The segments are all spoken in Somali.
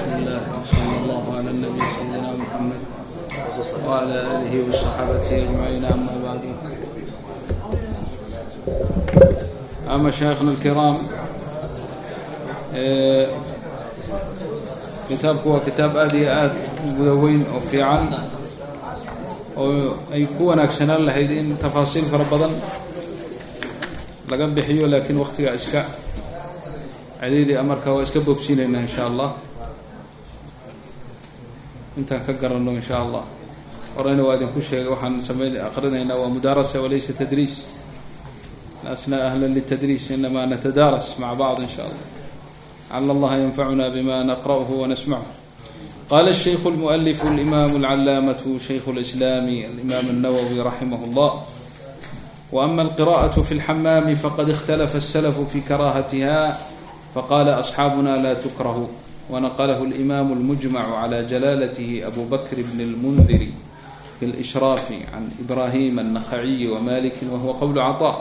الله وصلى الله على النبي سيدنا محمد وعلى آله وصحبه أجمعين. أما بعد، مشايخنا الكرام، kitaabku waa kitaab aad iyo aad gudaweyn oo fiican oo ay ku wanaagsanaan lahayd in tafaasiil fara badan laga bixiyo, laakiin waqtiga iska celiili marka waa iska boobsiinaynaa insha allah intaan ka garanno insha allah. horeyna waa idinku sheegay waxaan aqrinaynaa waa mudaarasa walaysa tadriis, lasna ahlan litadriis inama natadaaras maca bacd insha allah. لعل الله ينفعنا بما نقرأه ونسمعه. قال الشيخ المؤلف الإمام العلامة شيخ الإسلام الإمام النووي رحمه الله: وأما القراءة في الحمام فقد اختلف السلف في كراهتها، فقال أصحابنا لا تكره. ونقله الإمام المجمع على جلالته أبو بكر بن المنذر في الإشراف عن إبراهيم النخعي ومالك، وهو قول عطاء.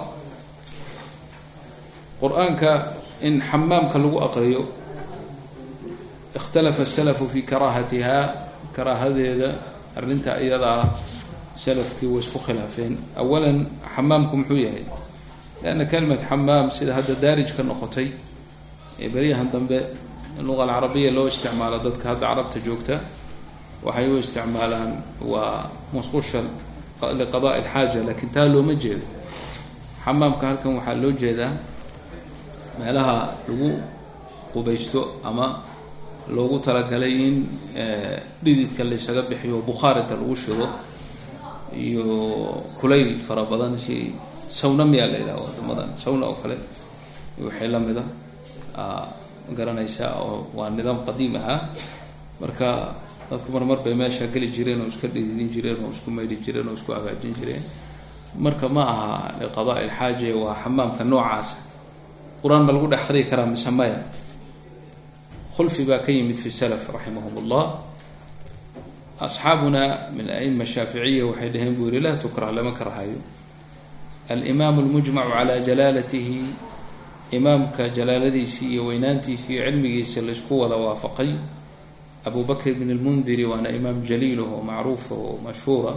قرآنك in xamaamka lagu aqriyo ikhtalafa السلف في كراهتها، karaahadeeda arrinta iyada salafkii way isku khilaafeen. أولا xamaamku muxuu yahay? لأن كلمة xamaam sida hadda daarij ka noqotay ee beryahan dambe luqa alcarabiya loo isticmaalo, dadka hadda carabta joogta waxay u isticmaalaan waa musqusha liqadaaء الxaaja, laakiin taa looma jeedo. xamaamka halkan waxaa loo jeedaa meelaha lagu qubaysto ama loogu talagalay in dhididka laysaga bixiyo, bukhaarinta lagu shido iyo kulayl fara badan, si sawna miyaa la yidhaha wadamadan sawna oo kale waxay la mida garanaysaa, oo waa nidaam qadiim ahaa. marka dadku marmar bay meesha geli jireen oo iska dhididin jireen oo isku maydhi jireen oo isku hagaajin jireen. marka ma aha liqadaaء الxaaja, waa xamaamka noocaas. qur-aan ma lagu dhex aqriyi karaa mise maya? khulfi baa ka yimid fi salaf raximahum ullah. asxaabuna min aima shaaficiya waxay dhaheen buu yihi laa tukrah, lama karhayo. alimaam اlmujmacu calaa jalaalatihi, imaamka jalaaladiisii iyo weynaantiisi iyo cilmigiisa laysku wada waafaqay, abu bakr bn اlmundiri, waana imaam jaliil oo macruufa oo mashhuura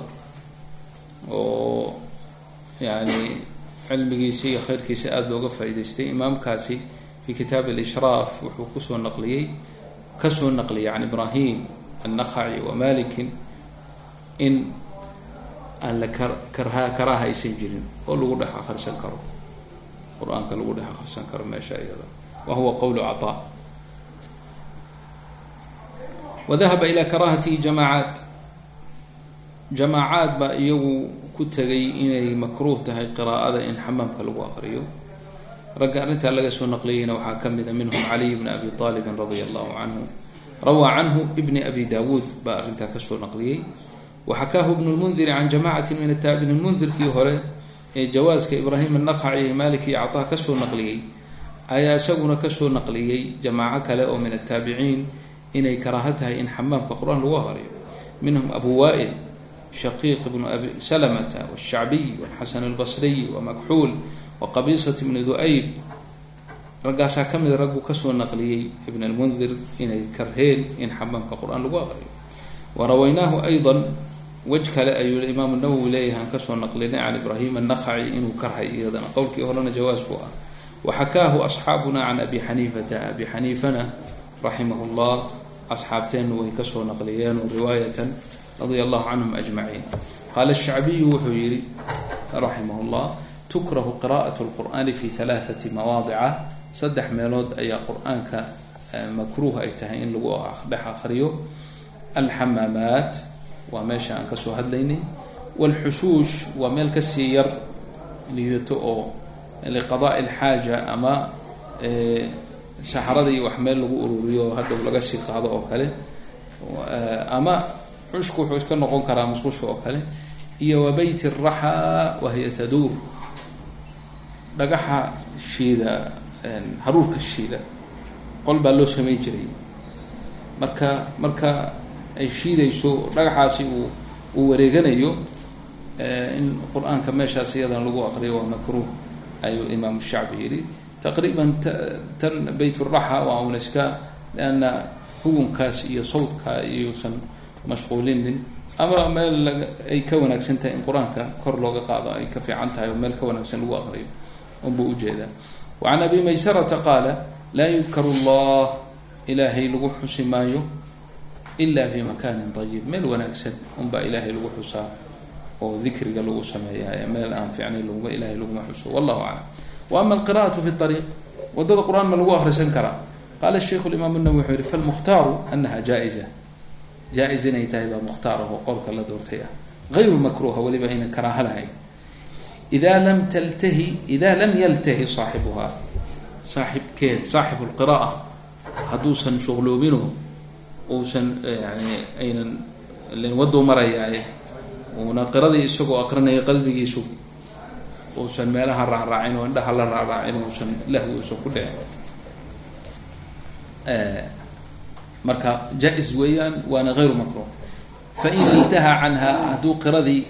oo yani cilmigiisa iyo khayrkiisa aada looga faa'idaystay. imaamkaasi fi kitaab alishraaf wuxuu kasoo naqliyay can ibraahim annakhaci wa malikin in aan la karaaha aysan jirin oo lagu dhex akhrisan karo, qur-aanka lagu dhex akhrisan karo meesha iyada. wa huwa qowlu caطaa. wadahaba ila karaahatihi jamaacaad baa iyagu ku tegay inay makruuh tahay qiraa'ada in xamaamka lagu aqriyo. ragga arrintaa laga soo naqliyeyna waxaa ka mida minhum caliy bn abi aalibin radia allahu canhu. rawaa canhu ibni abi daawuud baa arrintaa kasoo naqliyey. waxakaahu ibnu lmundiri can jamacati min ataabiciin. mundirkii hore ee jawaaska ibraahim annakhaci malik iyo cataa kasoo naqliyey ayaa isaguna kasoo naqliyey jamaaco kale oo min ataabiciin inay karaaho tahay in xamaamka qur-aan lagu aqriyo. minhum abu waa'il, shaqiiq bnu abi salamata, washacbiy, walxasan albasriy, wamakxuul, waqabiisat bni du'ayb. raggaasaa ka mida raggu kasoo naqliyey ibn almundir inay karheen in xamaamka qur-aan lagu aqriyo. warawaynaahu ayضa, wej kale ayuu imaam nawowi leeyahay aan kasoo naqlinay can ibraahim annakhaci inuu karhay iyadana, qowlkii horena jawaasku ah. waxakaahu asxaabuna can abi xaniifata, abi xaniifana raximah llah asxaabteennu way kasoo naqliyeen riwaayatan radia allahu canhum ajmaciin. qaala ashacbiyu wuxuu yihi raximah llah: tukrahu qira'at lqur'ani fi 3 mawaadica, 3 meelood ayaa qur-aanka makruuh ay tahay in lagu dhex aqriyo. alxamaamaat waa meesha aan kasoo hadlaynay, walxushuush waa meel kasii yar liidato oo liqadaaءi alxaaja ama saxaradii wax meel lagu ururiyo hadhow laga sii qaado oo kale, ama cushku wuxuu iska noqon karaa musqusha oo kale. iyo wa beyt الraxaa wahiya taduur, dhagaxa shiida, haruurka shiida, qol baa loo samayn jiray. marka ay shiidayso dhagaxaasi uu wareeganayo, in qur-aanka meeshaas iyadan lagu aqriyo waa makruuh ayuu imaam shacbi yihi. taqriiban tan bayt الraxa waa un iska, lanna hugunkaas iyo sawdka iyuusan mashquulinin ama meel ay ka wanaagsan tahay in qur-aanka kor looga qaado ay ka fiican tahay oo meel ka wanaagsan lagu aqriyo unbuu ujeedaa. wacan abi maysarata qaala laa yudkaru allah ilaahay lagu xusi maayo ila fi makanin ayib, meel wanaagsan unbaa ilaahay lagu xusaa oo dikriga lagu sameeyaa, meel aan fiicnay ilaahay laguma xuso. wallahu aclam. wa ama alqira'atu fi ariiq, wadada qur-aan ma lagu akrisan karaa? qaala sheikhu imaam nawi wuxuu yihi falmukhtaaru anaha jaa-iza, jaa-is inay tahay baa mukhtaar ah oo qowlka la doortay ah, gayru makruuha, weliba ayna karaaha lahayn. ida lam yaltahi saaxibuhaa, saaxibkeed saaxibu lqira'a hadduusan shuqloobino uusan yani aynan len waduu marayaaye uuna qiradii isagoo aqrinaya qalbigiisu uusan meelaha raacraacin oo indhaha la raacraacin, uusan lahwi uusan ku dhicin, marka jaa-is weeyaan waana gayru makruuh. fain iltaha canha, hadduu qiradii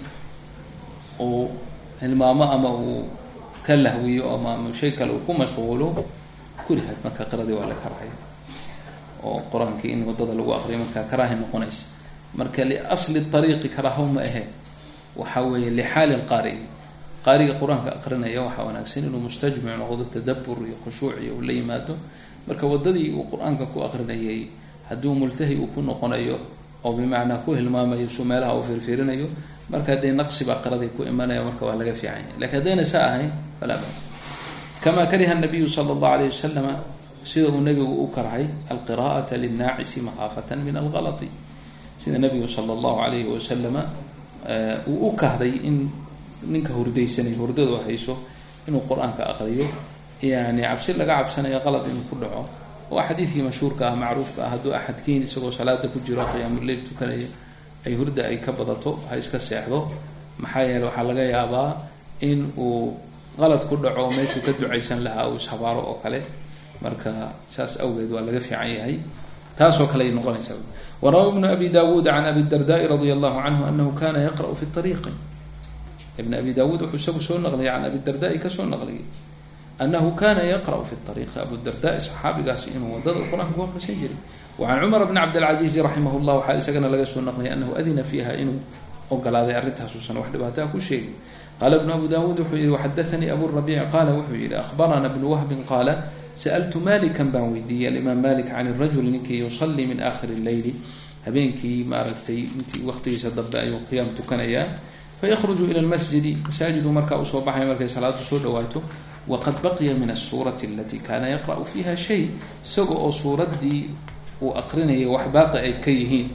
uu hilmaamo ama uu ka lahwiyo ama shay kale uu ku mashquulo, kurihad, marka qiradii waa la karahaya oo qur-aankii in wadada lagu aqriyo markaa karaahi noqonaysa. marka liasli ariiqi karaaho ma ahe, waxa weeye lixaali lqaari, qaariga qur-aanka aqrinaya waxaa wanaagsan inuu mustajmic noqdo, tadabur iyo khushuuc iyo la yimaado. marka wadadii uu qur-aanka ku aqrinayay hadduu multahi uu ku noqonayo oo bimacnaa ku hilmaamayo su meelaha uu firfirinayo, marka hadday naqsi baa qiradii ku imanaya, marka waa laga fiican yahay. lakin haddayna saa ahayn falaa bas. kama kariha nabiyu sala allahu alayh wasalama, sida uu nabigu u karhay alqira'ata lilnaacisi makhaafatan min algalati, sida nabigu sala allahu alayhi wasalama uu u kahday in ninka hurdaysanay hurdadu hayso inuu qur-aanka aqriyo, yani cabsi laga cabsanayo qalad inuu ku dhaco. waa xadiidkii mashhuurka ah macruufka ah, hadduu axadkiin isagoo salaada ku jiro qiyaamuleyl tukanaya ay hurda ay ka badato, ha iska seexdo, maxaa yeele waxaa laga yaabaa in uu qalad ku dhaco meeshuu ka ducaysan lahaa uu ishabaaro oo kale. marka saas awgeed waa laga fiican yahay, taasoo kale ay noqonaysa. warawa ibnu abi dawuud can abi dardaai radia allahu canhu anahu kana yaqra'u fi ariiqi, ibn abi dawuud wuxuu isagu soo naqliyay can abi dardaai kasoo naqliyay anahu kana yaqra'u fi ariiqi, abu dardaai saxaabigaasi inuu wadada qur-aanka ku aqrisan jiray. wacan cumar bni cabdilcaziizi raximah llah waxaa isagana laga soo naqliyay anahu adina fiiha, inuu ogolaaday arrintaasuusan wax dhibaataa ku sheegin. qaala ibnu abu dawuud wuxuu yihi waxadaanii abu rabiic qaala wuxuu yihi ahbarana bnu wahbin qaala sa'altu malikan baan weydiiyey alimaam malik can irajuli ninkii yusalii min aakhiri leyli, habeenkii maaragtay intii waqtigiisa dambe ayuu qiyaam tukanayaa, fayakhruju ila lmasjidi, masaajidu markaa usoo baxaya markay salaadu soo dhawaato, waqad baqiya min asurati alatii kana yaqra'u fiiha shay, isaga oo suuraddii uu aqrinayay wax baaqi ay ka yihiin,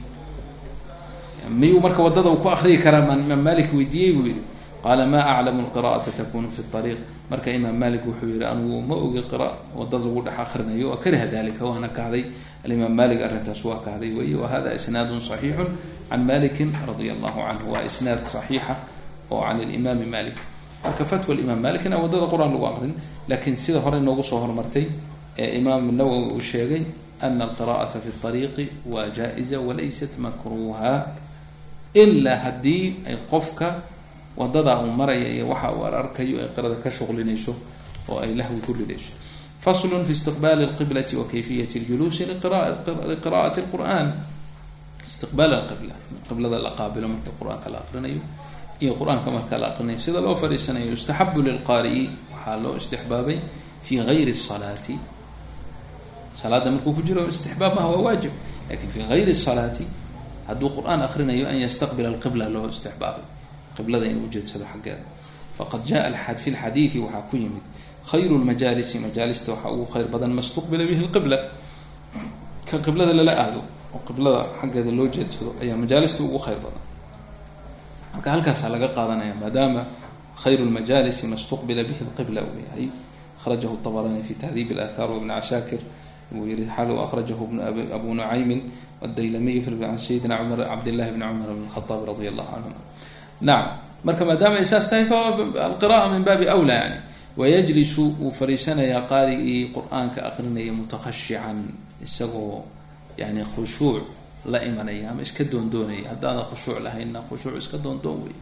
miyuu marka wadada uu ku akriyi karaa? imaam malik weydiiyey buu yihi qaala maa aclamu lqira'ata takunu fi ariiq, marka imaam malik wuxuu yihi anigu ma ogi qira wadada lagu dhex akrinayo, wa kariha dalika, waana kahday alimaam malik arrintaas waa kahday wey. wahada isnaadun saxiixun can malikin radia allahu canhu, waa isnaad saxiixa oo can limaami malik. marka fatwa imaam malik inaan wadada qur-aan lagu aqrin, lakin sida hore noogu soo hormartay ee imaam nawowi uu sheegay ana alqira'ata fi ariiqi waa jaa-iza walaysat makruuha, ilaa haddii ay qofka wadada uu maraya iyo waxa uu arkayo ay qirada ka shuqlinayso oo ay lahwi ku ridayso. faslun fi istiqbaali alqiblati wa kayfiyati ljuluusi liqira'ati lqur'an, istiqbaal alqibla, qiblada la qaabilo marka qur-aanka la aqrinayo iyo qur-aanka marka la aqrinayo sida loo fadhiisanayo. yustaxabu lilqaari'i, waxaa loo istixbaabay fi gayri salaati, salaada markuu ku jiro istixbaab maha waa waajib, lakin fi gayri salaati hadduu qur-aan akrinayo an yastaqbila alqibla loo istixbaabay, qiblada inuu ujeedsado xaggeeda. faqad jaa fi lxadiidi waxaa ku yimid khayru lmajaalisi, majaalista waxaa ugu khayr badan ma stuqbila bihi lqibla, ka qiblada lala aado oo qiblada xaggeeda loo jeedsado ayaa majaalista ugu khayr badan. marka halkaasaa laga qaadanaya maadaama khayru lmajaalisi ma stuqbila bihi lqibla uu yahay. akhrajahu tabarani fi tahdiib alaathaar wabn cashaakir buu yihi xalu akhrajahu abu nucaymin wadaylamiy can sayidina cumar cabdillahi bni cumar bn khaaab radia allahu canhuma. nacam, marka maadaama ay saas tahay faalqira'a min baabi awla yani. wayajlisu wuu fariisanayaa qaarigii qur-aanka aqrinaya mutakhashican, isagoo yani khushuuc la imanaya ama iska doondoonaya, haddaana khushuuc lahaynna khushuuc iska doondoon wey.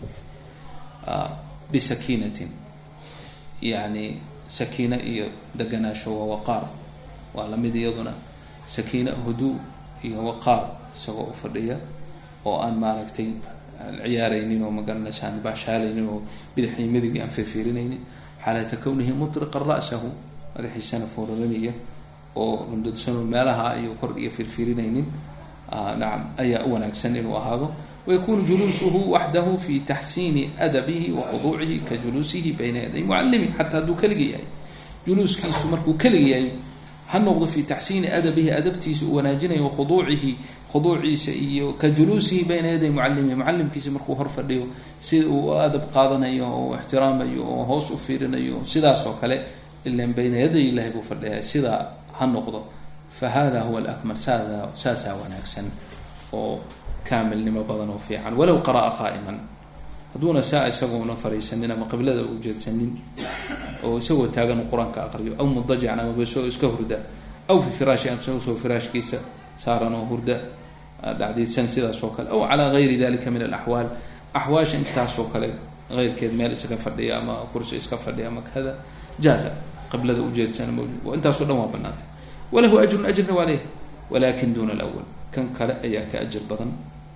bisakiinatin, yani sakiina iyo deganaasho waa waqaar, waa lamid iyaduna sakiina huduu iyo waqaar isagoo u fadhiya oo aan maaragtay ciyaaraynin oo magaranaysan baashaalaynin oo bidixii midig aan fiirinaynin xaalata kawnihi mutriqa ra'sahu madaxiisana fooralanaya oo rundadsan meelaha iyo kor iyo fiirinaynin nacam ayaa u wanaagsan inuu ahaado ويكون جلوسه وحده في تحسين أدبه وخضوعه كجلوسه بين يدي معلمه حتى هدو كلغي جلوس كيسو مركو كلغي هنوض في تحسين أدبه أدبتيس وناجنه وخضوعه خضوعي كجلوسه بين يدي معلمه معلم كيس مركو هرف ديو سيد وأدب قادنيو واحتراميو وهوس فيرنيو سدا سو كله إلا بين يدي الله بفرده سدا هنوض فهذا هو الأكمل ساسا وناكسن كامل لما بدن وفيعا ولو قرأ قائما دون ساعة سووا نفري سنين ما قبل ذا وجد سنين أو سوى تاجن القرآن كأقريه أو مضجع أنا بسوي إسكهردا أو في فراش أم سوى فراش كيسة صار أنا هردا بعد سنسيدا سوكل أو على غير ذلك من الأحوال أحواش أنت سوكل غير كذا مال إسكفردي أما كرسي إسكفردي أما كذا جاز قبل ذا وجد سنة موجود وأنت سوى ما بنات وله أجر عليه ولكن دون الأول كان كلا أياك أجر بدن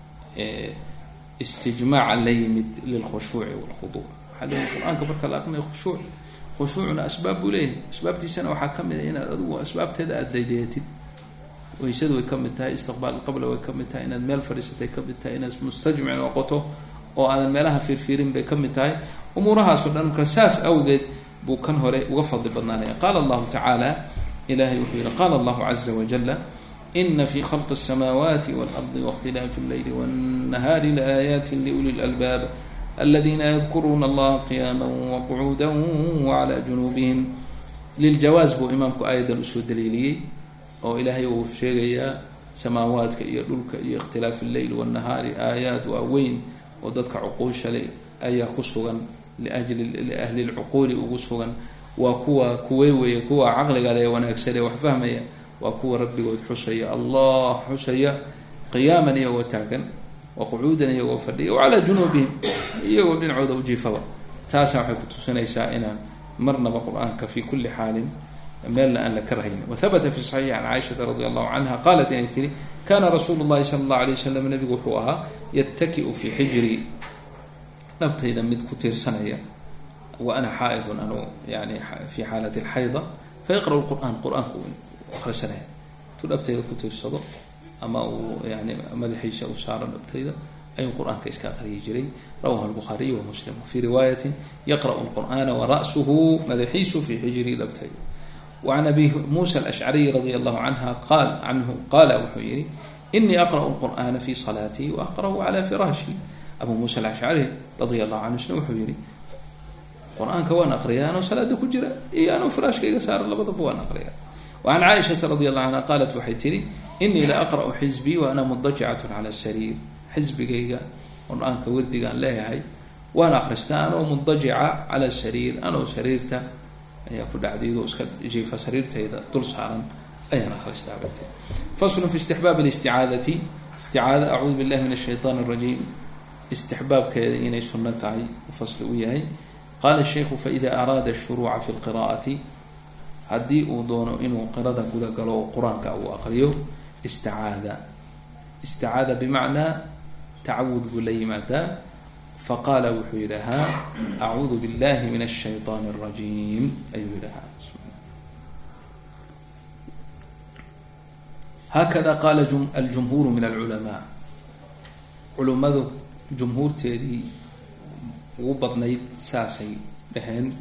استجماع الليمد للخشوع والخضوع حلو القرآن كبرك الأقمة خشوعنا أسباب ليه أسباب تيسنا وحكم هنا أدو أسباب تدا الديديتي ويشد ويكملتها استقبال قبل ويكملتها إن المال فريسة يكملتها إن مستجمع وقته أو أن المالها فيرين بيكملتها أمورها سلطان كساس أوجد بوكان هوري وفضل بدنانية قال الله تعالى إلهي وحيرا قال الله عز وجل إن في خلق السماوات والأرض واختلاف الليل والنهار لآيات لأولي الألباب الذين يذكرون الله قياما وقعودا وعلى جنوبهم للجواز بو إمامك آية الأسود دليلية أو إلهي وفشيغيا سماوات كإيرلك اختلاف الليل والنهار آيات وأوين وضدك عقول شلي آية قصوغا لأهل العقول وقصوغا وكوا كويوي كوا عقل عليه ونكسري وحفهمي وكوا ربي وتحسيا الله حسيا قياما يوتاكا وقعودا يوفرديا وعلى جنوبهم يوبن عود وجيفوا تاسع حكت سنيسا إنا مرنا بقرآنك في كل حال مالنا أن لكرهين. وثبت في الصحيح عن عائشة رضي الله عنها قالت يعني كان رسول الله صلى الله عليه وسلم نبي وحوها يتكئ في حجري نبت إذا مد كتير سنة وأنا حائض أنا يعني في حالة الحيضة فيقرأ القرآن آخر سنة تنبت إذا كتير صدق أما يعني مدحيش أو سارة نبت إذا أي القرآن كيس كأخر يجري رواه البخاري ومسلم. في رواية يقرأ القرآن ورأسه مدحيش في حجري نبت إذا. وعن أبي موسى الأشعري رضي الله عنه قال وحيري إني أقرأ القرآن في صلاتي وأقرأه على فراشي. أبو موسى الأشعري رضي الله عنه شنو حيري القرآن كوانا أقرأه أنا وصلاة كجرة أنا وفراش كي صار لبضب وأنا أقرأه. وعن عائشة رضي الله عنها قالت وحيتري إني لأقرأ حزبي وأنا مضجعة على السرير. حزبي كيغا القرآن كوردي قال لا هاي وأنا أخرجتها ومضجعة على السرير أنا وسريرته يقول عديد واسكت يجي فسريرته إذا طول صارا أي أنا أخرجتها بيته. فصل في استحباب الاستعاذة. استعاذة أعوذ بالله من الشيطان الرجيم استحباب كيني سنتها وفصل وياي. قال الشيخ فإذا أراد الشروع في القراءة هدي ودون إنه قرأ قد قالوا قرآن أو أقريه استعاذ بمعنى تعوذ بالليمة. فقال وحيرها أعوذ بالله من الشيطان الرجيم أيها. هكذا قال الجمهور من العلماء. علماء جمهور تيري وبطنيت ساسي لهن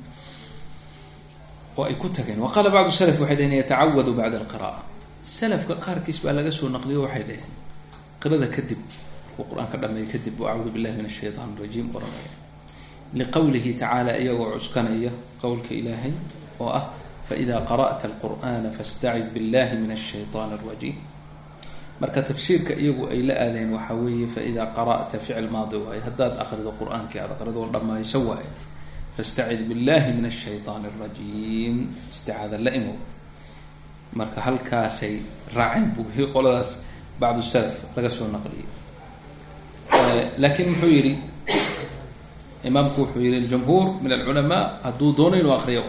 وإكتكن. وقال بعض السلف وحيدين يتعوذ بعد القراءة. السلف قار كيسبا لقسوا النقلية وحيدين قرأ كذب القرآن كلما يكذب وأعوذ بالله من الشيطان الرجيم قرآن لقوله تعالى إيه وعسكنية قولك إلهي فإذا قرأت القرآن فاستعذ بالله من الشيطان الرجيم. مركا تفسيرك إيه أي لا آذين وحوي فإذا قرأت فعل ماضي وهي هداد أقرض القرآن كهذا أقرض لما يسوى فاستعذ بالله من الشيطان الرجيم استعاذ اللئم. مركا هل كاسي راعين بوهي قولداس بعض السلف لقسوا النقلية. لكن حويري إمام حويري الجمهور من العلماء هدو دونين وآخرين.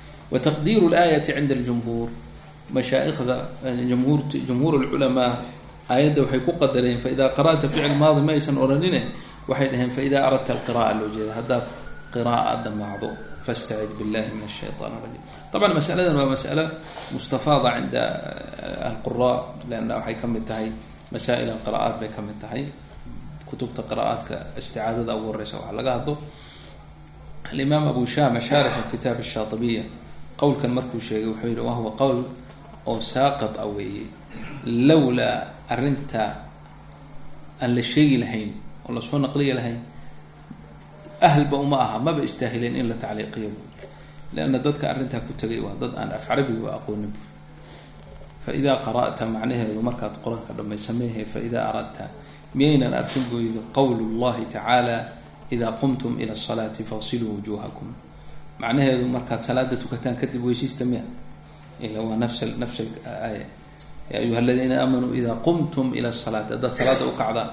وتقدير الآية عند الجمهور مشايخ جمهور العلماء aayadda waxay ku qadareen faida qara'ta ficil maadi ma aysan oranine waxay dhaheen faida aradta alqira'a loo jeeda haddaad qira'a damacdo fastacid billahi min ashaytaan rajim. طبعا masaladan waa mas'ala mustafaada cinda alqura lanna waxay ka mid tahay masaa'il alqira'aat bay ka mid tahay kutubta qira'aatka isticaadada ugu horeysa waxaa laga hadlo. alimaam abu shama shaarix kitaab الshaatibiya qowlkan markuu sheegay wuxuu yihi wahuwa qowl oo saaqط a weeye lowlaa arrinta aan la sheegi lahayn oo lasoo naqliyi lahayn ahlba uma aha maba istaahileen in la tacliiqiyo lanna dadka arrintaa ku tegay waa dad aan af carabiga aqoonin. faidaa qara'ta macnaheedu markaad qur-aanka dhamaysameehe faidaa aradta miyaynan arkin buu yihi qowl llahi tacaala idaa qumtum ila salaati faqsiluu wujuhakum macnaheedu markaad salaada tukataan kadib weysiista miya ila waa nafs aaya ya ayuha aladiina aamanuu idaa qumtum ila salaati haddaad salaada ukacdaan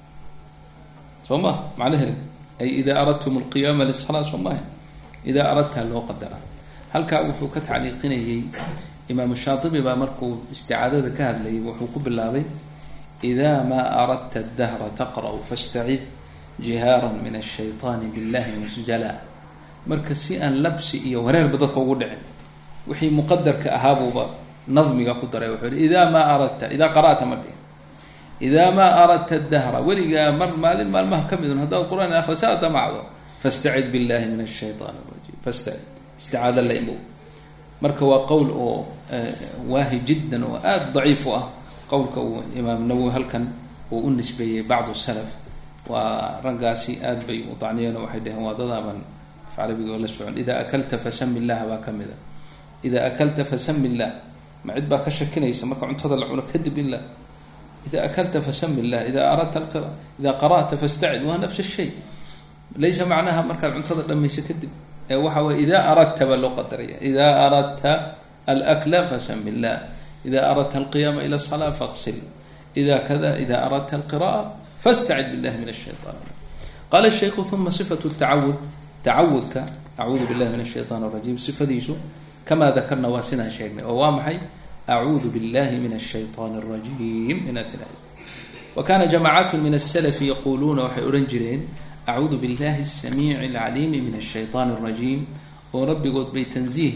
soo ma macnaheedu ay idaa aradtum alqiyaama lisala soo maha idaa aradtaa loo qadara. halkaa wuxuu ka tacliiqinayay imaam shaatibi baa markuu isticaadada ka hadlayay wuxuu ku bilaabay idaa maa aradta dahra taqra'u fastacid jihaaran min ashayطaani billahi musjala marka si aan labsi iyo wareerba dadka ugu dhicin wixii muqadarka ahaabuuba nadmiga ku daray wuxuu yihi idaa maa aradta idaa qara'ta ma dhihin idaa maa aradta dahra weligaa maalin maalmaha ka midun haddaad qur-aan akhrisaa damacdo fastacid billahi min ashayطaan rajim fastacid isticaada la imow. marka waa qowl oo waahi jiddan oo aada daciif u ah qowlka uu imaam nawowi halkan uu u nisbeeyey bacdu salaf waa raggaasi aad bay u dacniyeen oo waxay dhaheen waa dadaaban af carabiga oo la socon idaa akalta fasami illah baa ka mid a idaa akalta fasami illah ma cid baa ka shakinaysa marka cuntada la cuno kadib in la idaa akalta fasami illah idaa aradta idaa qara'ta fastacid waa nafs shay laysa macnaha markaad cuntada dhamaysa kadib waxa way idaa aradta baa loo qadaraya idaa aradta alakla fasami illah idaa aradta alqiyaama ila salaa faqsil ida kada idaa aradta alqira'a fastacid billahi min ashayطan. qaala shaykhu uma sifatu tacawud tacawudka acuudu billahi min ashayطan الrajim sifadiisu kamaa dakarna waa sidaan sheegnay oo waa maxay acuudu billahi min ashayطan الrajim inaad tiraahdo. wa kana jamacat min الslfi yaquluuna waxay ohan jireen acuudu billahi الsamiici اlcaliimi min الshayطan الrajim oo rabbigood bay tanziih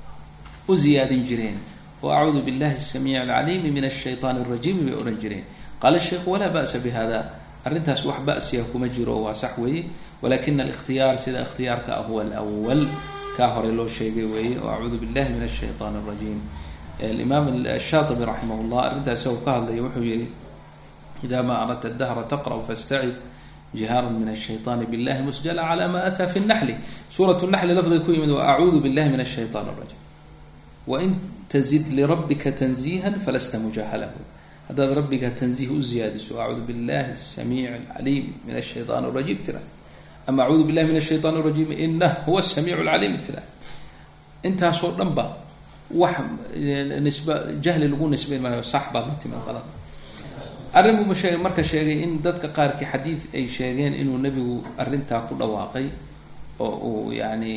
u ziyaadin jireen oo acuudu billahi الsamiici اlcaliimi min الshayطan الrajimi bay ohan jireen. qaala sheikhu walaa ba'sa bihada arrintaas wax ba'siya kuma jiro waa sax weeye walakina alikhtiyaar sida ikhtiyaarka ah huwa alawal kaa hore loo sheegay weeye oo acuudu billahi min ashayطan الrajim. alimaam ashaatibi raximah llah arrintaas isago ka hadlaya wuxuu yihi ida ma aradta dahra taqra'u fastacid jihaaran min ashayطaani billahi musjala cala ma ataa fi naxli suurat naxli lafdiga ku yimid wa acuudu billahi min ashayطan الrajim wain tazid lirabbika tanziihan falasta mujahalahu haddaad rabbiga tanziih u ziyaadiso acuudu billahi الsamiici اlcaliim min ashayطan الrajim tira ama acuudu billahi min ashayطan الrajim inah huwa الsamiic اlcaliim tira intaasoo dhan ba wax nisba jahli lagu nisbayn maayo sax baad la timi qalad. arrin buu marka sheegay in dadka qaarkii xadiid ay sheegeen inuu nebigu arrintaa ku dhawaaqay oo uu yani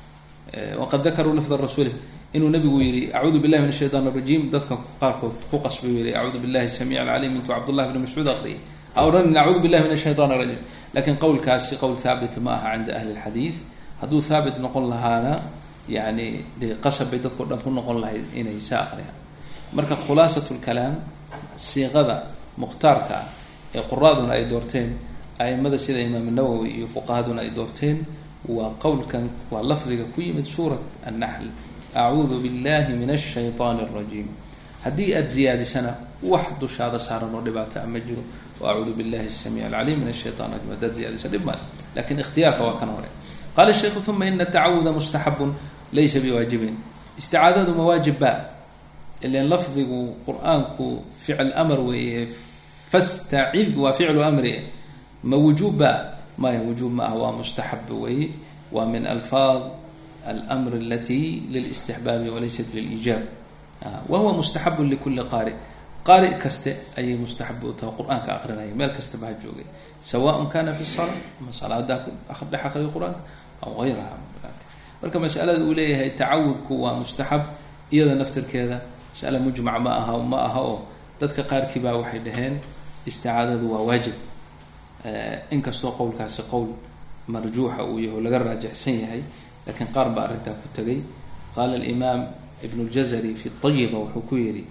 waqad dakaruu lafda rasuuli inuu nabigu yihi acuudu billahi min ashayطan الrajim dadka qaarkood ku qasbay yihi acuudu billahi الsamiic اlcaliim intuu cabdullah bn mascuud aqriyay ha odhanin acuudu billahi min ashayطan الrajim lakin qowlkaasi qowl haabit ma aha cinda ahli اlxadiid hadduu haabit noqon lahaana yani dee qasab bay dadkao dhan ku noqon lahayd inay saa aqriyaan. marka khulaasat lkalaam siiqada mukhtaarka ah ee quraaduna ay doorteen aimada sida imaam nawowi iyo fuqahaduna ay doorteen waa qowlkan waa lafdiga ku yimid suurat annaxl acuudu billahi min ashayطan الrajim haddii aada ziyaadisana wax dushaada saaran oo dhibaata ma jiro wa acuudu billahi الsamiic اlcaliim min ashayطan rajim haddaad ziyaadisa dhib male lakin ikhtiyaarka waa kan hore. qaala shaykhu uma ina tacawuda mustaxabun laysa biwaajibin isticaadadu mawaajib ba ilan lafdigu qur-aanku ficl amar weeye fastacid waa ficlu amri ma wujuub ba maya wujuub ma ah waa mustaxab weeye waa min alfaad almr alati lilistixbaabi walaysat liliijaab wahuwa mustaxabu likuli qaari kaste ayay mustaxab u tahay qur-aanka aqrinaya meel kastaba ha joogay sawaء kana fi الsalaa ama salaada dhex aqriya qur-aanka aw غayraha. marka masalada uu leeyahay tacawudku waa mustaxab iyada naftirkeeda masala mujmac ma aha oo dadka qaarkii baa waxay dhaheen isticaadadu waa waajib inkastoo qowlkaasi qowl marjuuxa uu yahay oo laga raajixsan yahay lakiin qaar baa arrintaa ku tegay qaala alimaam ibn اljazari fi اطayiba wuxuu ku yihi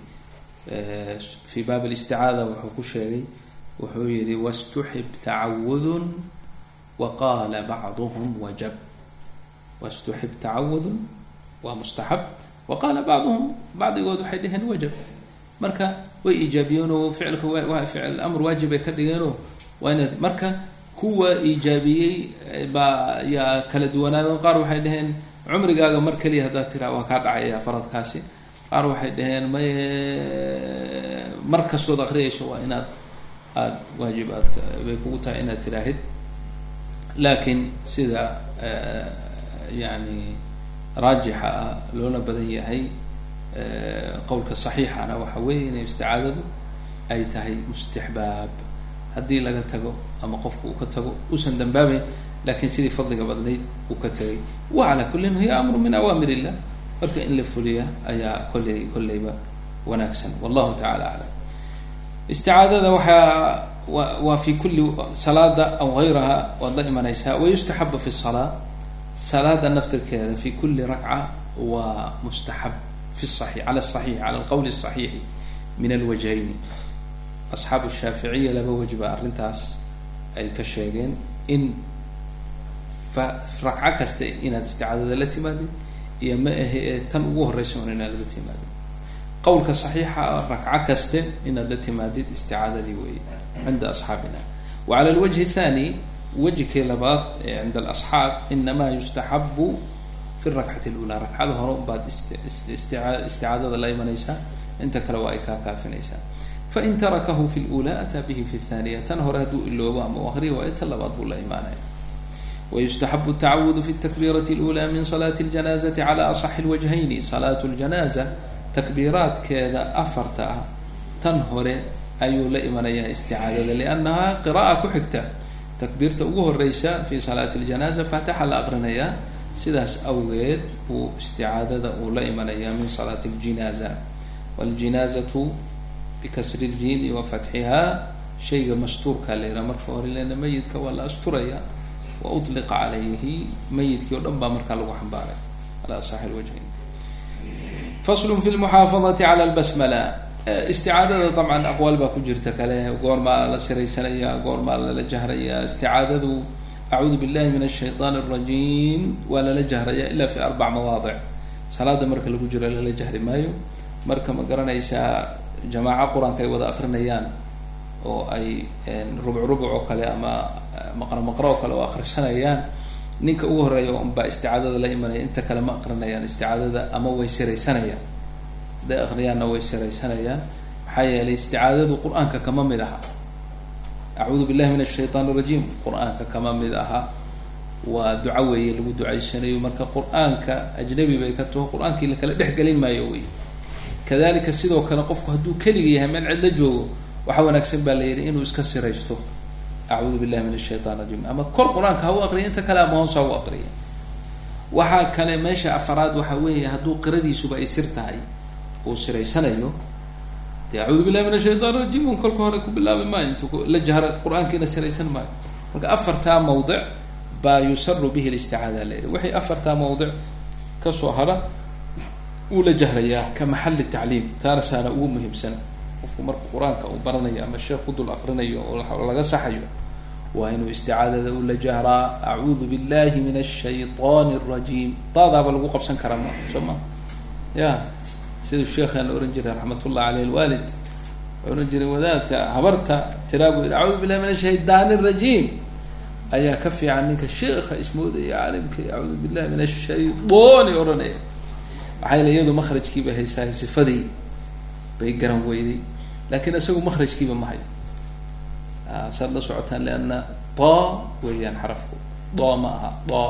fi baab اlisticaada wuxuu ku sheegay wuxuu yihi waاstuxib tacawudun waqaala bacduhum wajab waاstuxib tacawudun waa mustaxab waqaala bacduhum bacdigood waxay dhaheen wajab marka way iijaabiyeenoo ficilka ficil amr waajib ay ka dhigeenoo waa inaad marka kuwa iijaabiyey baa yaa kala duwanaadeen qaar waxay dhaheen cumrigaaga mar keliya haddaad tiraa waa kaa dhacaya faradkaasi qaar waxay dhaheen maye mar kastood akriyayso waa inaad aada waajibaadka bay kugu tahay inaad tiraahid laakiin sida yani raajixa ah loona badan yahay qowlka saxiixana waxa weeye inay isticaadadu ay tahay mustixbaab haddii laga tago ama qofku uu ka tago uusan dambaabeyn lakin sidii fadliga badnayd uu ka tagay wa calaa kullin hiya amru min awaamir illah marka in la fuliya ayaa kolleyba wanaagsan wallahu tacala aclam isticaadada waxaa waa fi kulli salaada aw gayraha waad la imanaysaa wayustaxabu fi salaa salaada naftirkeeda fi kulli rakca waa mustaxab fi saxiix cala saxiix cala alqowli saxiixi min alwajhayni asxaabu shaaficiya laba wajba arrintaas ay ka sheegeen in rakco kaste inaad isticaadada la timaadid iyo ma ahe tan ugu horeysa un inaad la timaadid qowlka saxiixa rakco kaste inaad la timaadid isticaadadii wey cinda asxaabina wa cala alwajhi athani wejhkii labaad cinda alasxaab inamaa yustaxabu fi rakcati lula rakcada hore baad isticaadada la imanaysaa inta kale waa ay kaa kaafinaysaa fain tarakahu fi lula ataa bihi fi thaniya tan hore hadduu iloobo ama u akriya waa inta labaad buu la imaanaya wayustaxabu الtacawud fi الtakbiiraة اlأulى min salaati اljanaaزati cala aصaxi اlwajhayni salaatu اljanaaza takbiiraadkeeda afarta ah tan hore ayuu la imanayaa isticaadada liannaha qira'a ku xigta takbiirta ugu horeysa fi salaati اljanaaza faataxa la aqrinayaa sidaas awgeed buu isticaadada uu la imanayaa min salaati اljinaaza wاljinaazatu bikasri اljini wa fatxiha shayga mastuurka la yihaha marka hore leena mayidka waa la asturaya wautliqa calayhi mayidkii o dhan baa markaa lagu xambaaray ala asaxi lwajhayn faslun fi lmuxaafadati cala lbasmala isticaadada dabcan aqwaal baa ku jirta kale goormaa la siraysanaya goormaa lala jahraya isticaadadu acuudu billahi min ashayطaan الrajim waa lala jahraya ila fi 4 mawaadic salaada marka lagu jiro lala jahri maayo marka ma garanaysaa jamaaco qur-aanka ay wada akrinayaan oo ay rubuc oo kale ama maqro oo kale oo akrisanayaan ninka ugu horeeya unbaa isticaadada la imanaya inta kale ma aqrinayaan isticaadada ama way siraysanayaan hadday akriyaanna way siraysanayaan maxaa yeelay isticaadadu qur-aanka kama mid aha acuudu billahi min ashayطaan الrajim qur-aanka kama mid aha waa duco weeye lagu ducaysanayo marka qur-aanka ajnabi bay ka taho qur-aankii lakala dhexgelin maayo wey kadalika sidoo kale qofku hadduu keliga yahay meel cidla joogo waxaa wanaagsan baa la yidhi inuu iska siraysto acuudu billahi min ashayطaan rajim ama kor qur-aanka ha u aqriya inta kale ama hoos ha u aqriya waxaa kale meesha afaraad waxa weeye hadduu qiradiisuba ay sir tahay uu siraysanayo dee acuudu billahi min ashayطaan rajim un kolka hore ku bilaabi maayo intuu la jahra qur-aankiina siraysan maayo marka afartaa mawdic baa yusaru bihi listicaada la yidhi waxay afartaa mawdic kasoo hara uu la jahrayaa ka maxali tacliim taana saana ugu muhiimsan qofku marka qur-aanka uu baranayo ama sheekh ku dul akrinayo oo laga saxayo waa inuu isticaadada u la jahraa acuudu billahi min ashayطaan الrajim daadaaba lagu qabsan karaa ma soo ma ya siduu sheekhaan la ohan jiray raxmat ullahi aleyh alwaalid ohan jiray wadaadka habarta tiraabu acuudu billahi min ashayطaan الrajim ayaa ka fiican ninka sheekha ismoodaya caalimka acuudu billahi min ashayطaani ohanaya maxaa yele iyadu makrajkiiba haysaa sifadii bay garan weyday lakin isagu makrajkiiba ma hayo saad la socotaan lianna da weeyaan xarafku da ma aha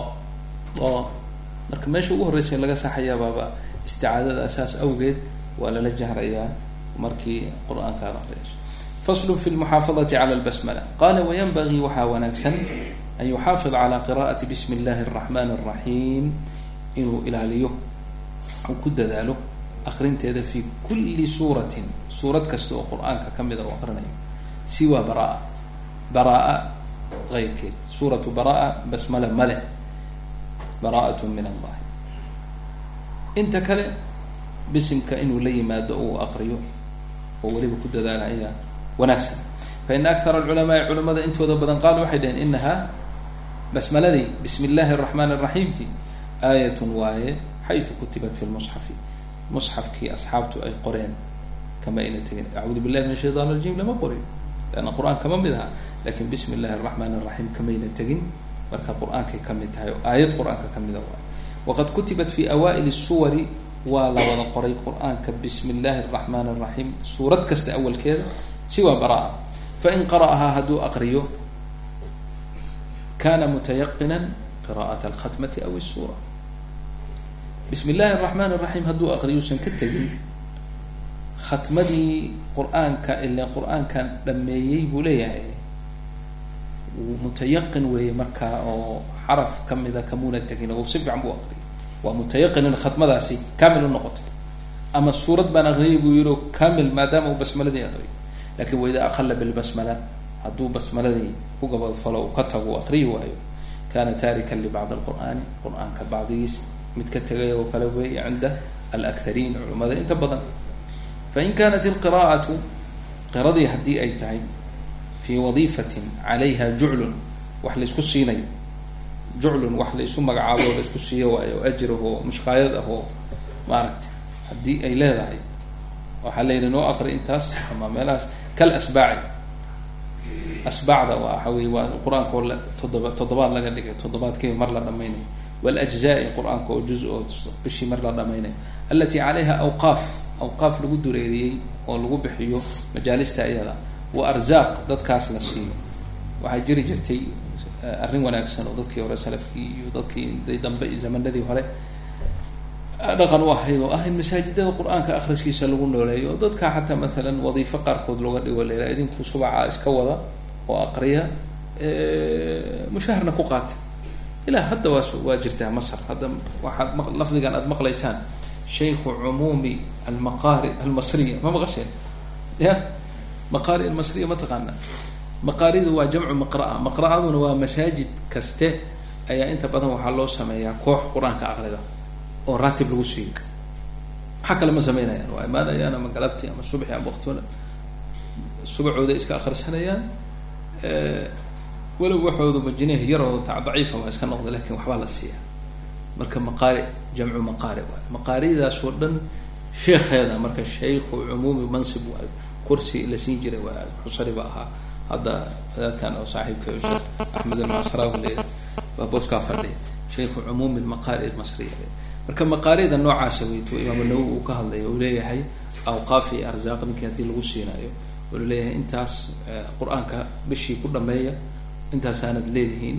da marka meesha ugu horeysa laga saxayaa baaba isticaadada asaas awgeed waa lala jahrayaa markii qur-aanka ad aqriyayso faslu fi lmuxaafadati cala lbasmala qala wayanbagii waxaa wanaagsan an yuxaafid cala qira'ati bismi اllahi الraxman الraxim inuu ilaaliyo u ku dadaalo akrinteeda fi kulli suuratin suurad kasta oo qur-aanka kamid a u aqrinayo siwa baraa غayrkeed suuratu baraa basmala male bara'at min allah inta kale bisimka inuu la yimaado uu aqriyo oo waliba ku dadaalaya wanaagsan فإن أكثر العلماء culamada intooda badan qaal waxay dhaheen inaha basmaladii bismi الlahi الرحمن الرaحيم ti aayat waaye xayثu kutibat fi lmusxafi musxafkii asxaabtu ay qoreen kama ayna tegin acuudu billahi min الshayطan الرajim lama qorin lanna qur-aan kama mid aha lakin bismi الlahi الرaحمن الرaحيم kamayna tegin marka qur-aankay kamid tahay oo aayad qur-aanka kamida waay waqad kutibat fi awa'il الsuwari waa la wada qoray qur-aanka bismi الlahi الرaحمن الرaحيم suurad kasta awalkeeda siwa baraa fain qara'ahaa hadduu aqriyo kana mutayaqina qira'aة الkhatmati aw الsura bismi الlahi الرaحمن الرaحيم hadduu aqriyuusan ka tegin khatmadii qur-aanka ila qur-aankan dhameeyey buu leeyahay mutayaqin weeye markaa oo xaraf kamida kamuuna tegin oo si fiican buu aqriyay waa mutayaqin in khatmadaasi kamil u noqotay ama suurad baan aqriyay buu yiro kamil maadaama uu basmaladii aqriyay lakin waida aqala bilbasmala hadduu basmaladii ku gabadfalo uu ka tago aqriyi waayo kana taarikan libacdi alqur'aani qur-aanka bacdigiis mid ka tegay oo kale weeye cinda alakthariin culamada inta badan fain kanat ilqira'atu qiradii haddii ay tahay fi wadiifatin calayha juclun wax la isku siinayo juclun wax la isu magacaabo o la isku siiyo waayo o ajrah oo mushqaayad ah oo maaragtay haddii ay leedahay waxaa la yidhi noo aqri intaas ama meelahaas kal asbaaci asbaacda waxa wey waa qur-aanka oo toddobaad laga dhigay toddobaadkiiba mar la dhamaynayo waljzaa'i qur-aanka oo juz oo bishii mar la dhamaynayo alati calayha awqaaf lagu dureeriyey oo lagu bixiyo majaalista iyada wa arzaaq dadkaas la siiyo waxaa jiri jirtay arrin wanaagsan oo dadkii hore salafkii iyo dadkii dambe iyo zamanadii hore dhaqan u ahayd oo ah in masaajidada qur-aanka akhriskiisa lagu nooleeyo oo dadka xataa maalan wadiifo qaarkood looga dhigo leila idinku subaca iska wada oo aqriya mushaharna ku qaata ilaa hadda waa jirtaa masr hadda waxaad lafdigan aada maqlaysaan shaykhu cumuumi almaqaari almasriya ma maqasheen ya maqaari almasriya ma taqaana maqaaridu waa jamcu maqraa maqra'aduna waa masaajid kaste ayaa inta badan waxaa loo sameeyaa koox qur-aanka aqrida oo raatib lagu siiyo maxaa kale ma sameynayaan waa imaanayaan ama galabtii ama subxi ama waqtuna subacooda iska akrisanayaan walow waxoodu majineh yaroo daciifa waa iska noqda lakin waxbaa la siiya marka maqaari jamcu maqaari waay maqaaridaas oo dhan sheekheeda marka shaykhu cumuumi mansib waayo kursi la siin jiray waa xusari ba ahaa hadda wadaadkan oo saaxiibka sheekh axmed almasrawi leeyahay waa booskaa fadhiya shaykhu cumuumi lmaqaari almasriya marka maqaarida noocaasa weytu imaam nawowi uu ka hadlaya uu leeyahay awqaaf iyo arzaaq ninkii haddii lagu siinaayo wuxuu leeyahay intaas qur-aanka bishii ku dhameeya intaasaanad leedihiin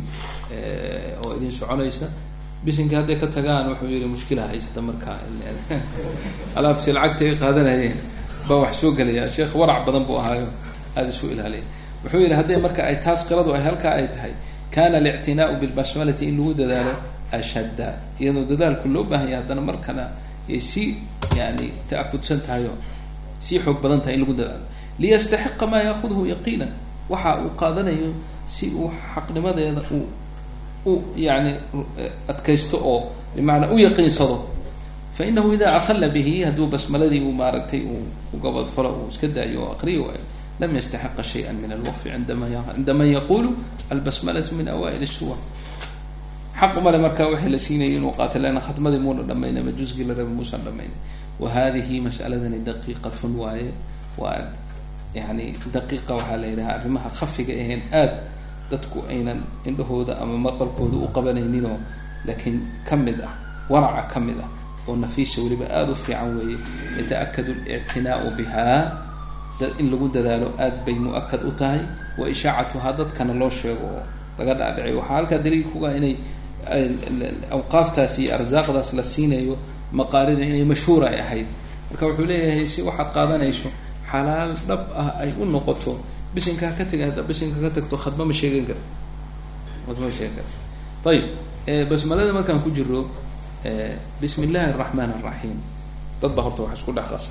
oo idin soconaysa bisinka hadday ka tagaan wuxuu yihi mushkila haysata markaa alaabsi lacagta ay qaadanayeen baa wax soo gelaya sheekh warac badan buu ahaayo aada isu ilaaliya wuxuu yihi hadday marka ay taas qiradu ay halkaa ay tahay kana alictinaau bilbasmalati in lagu dadaalo ashadda iyadoo dadaalku loo baahan yahay haddana markana ay sii yani ta-akudsan tahay oo sii xoog badan tahay in lagu dadaalo liyastaxiqa maa yaakuduhu yaqiinan waxa uu qaadanayo si uu xaqnimadeeda u yani adkaysto oo bimacnaa u yaqiinsado fainahu ida akhala bihi hadduu basmaladii uu maaragtay uu ku gabadfalo uu iska daayo oo aqriyi waayo lam yastaxiqa shaya min alwaqfi cinda man yaqulu albasmalatu min awa'il الsuwar xaq umale markaa wixii la siinayay inuu qaato leana khatmadii muuna dhamayn ama jusgii la raba muusan dhamayn wahadihi mas'aladani daqiiqatun waaye waa yani daqiiqa waxaa la yidhaha arrimaha khafiga ahayn aada dadku aynan indhahooda ama maqalkooda u qabanayninoo laakiin kamid ah waraca kamid ah oo nafiisa weliba aada u fiican weeye yata-akadu alictinaau bihaa in lagu dadaalo aada bay mu-akad u tahay wa ishaacatuhaa dadkana loo sheego oo laga dhaadhiciyo waxaa halkaa daliil kuga inay awqaaftaas iyo arsaaqdaas la siinayo maqaarida inay mashhuura ay ahayd marka wuxuu leeyahay si waxaad qaadanayso xalaal dhab ah ay u noqoto bisinkaa ka tega hadda bisinka ka tagto khadma ma sheegan karta khadma ma sheegan karta ayib basmalada markaan ku jiro bismi illaahi araxmaan araxiim dad baa horta wax isku dhex qasa